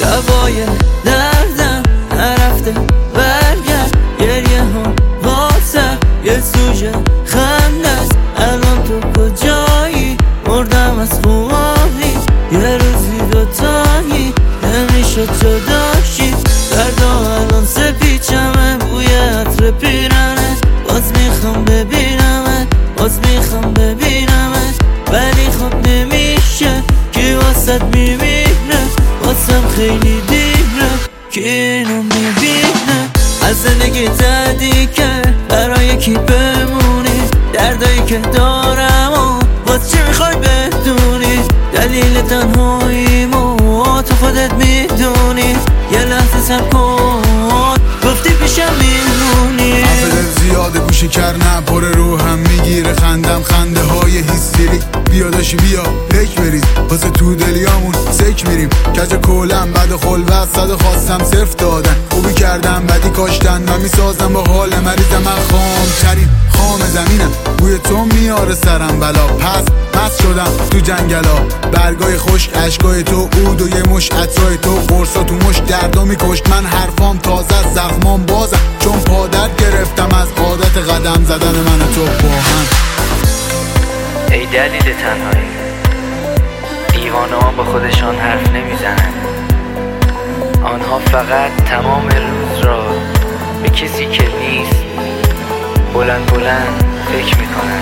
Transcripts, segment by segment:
دوای دردم نرفته برگرد، گریه هم واسه یه سوژه خنده است. الان تو کجایی؟ مردم از خماری، یه روزی دوتایی نمیشد جداشی. دردا الان سپیچمه، بوی عطر پیرنه، باز میخوام ببینمت، باز میخوام ببینمت، ولی خب نمیشه کی واسد میمیره، واسم خیلی دیره که اینو میبینه. از زندگی زدی که برای کی بمونی، دردایی که دارم و باز چی میخوای بدونی، دلیل تنهاییمو تو خودت میدونی. یه لحظه صبر کن، گفتی پیشم میمونی. حرف زیاده گوشی کرنه پر روحم میگیره، خندم خنده های هیستریک. بیا داشی بیا پیک بریز، واسه تو دلیامون سک میریم. کج کولم بعد خلوت صد خواستم صرف دادن، خوبی کردم بدی کاشتن و میسازم با حال مریضم. من خام ترین خام زمینم، بوی تو میاره سرم بلا. پس مست شدم تو جنگلا، برگای خشک عشقای تو، عود و یه مش عطرای تو، قرصا تو مش دردا میکشت. من حرفام تازه زخمام بازم، چون پادر گرفتم از عادت قدم زدن من تو با هم. ای دلیل تنهایی، دیوانه ها با خودشان حرف نمیزنن، آنها فقط تمام روز را به کسی که نیست بلند بلند فکر میکنن.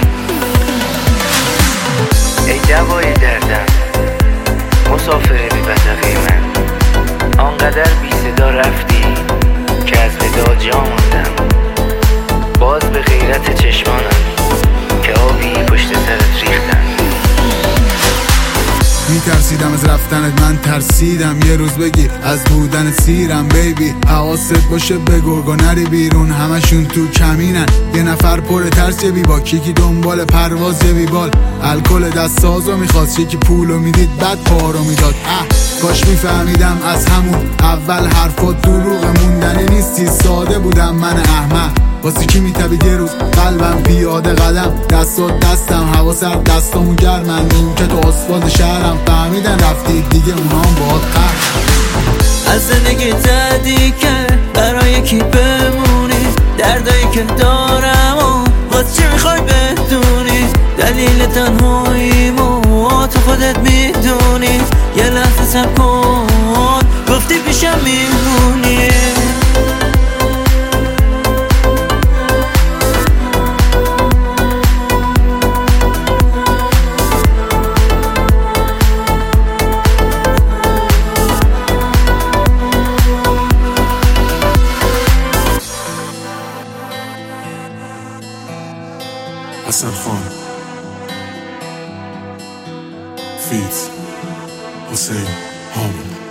ای دوای دردم، مسافر بی بزقه من، آنقدر بی صدا رفتی که از ودا جا موندم. باز به غیرت چشمانم که آبی پشت سرت ریختم. میترسیدم از رفتنت، من ترسیدم یه روز بگی از بودن سیرم. بیبی حواست باشه به گرگا نری بیرون، همشون تو کمینن. یه نفر پر ترس یه بیباک، یکی دنبال پرواز یه بیبال. الکل دست سازو میخواست، یکی پولو میدید بعد پارو میداد. کاش میفهمیدم از همون اول حرفات دروغ موندنی نیستی. ساده بودم من احمق، واسه کی میتبید یه روز قلبم پیاده قدم، دستات دستم هوا سر دستامو گرمن. این که تو آسفالت شهرم فهمیدن رفتی دیگه اونام باهات قهر. از زندگی زدی که برای کی بمونی، دردایی که دارم و باز چی میخوای بدونی، دلیل تنهاییمو تو خودت میدونی. یه لحظه صبر کن، گفتی پیشم میمونی. حسن خان فیت حسین حامد.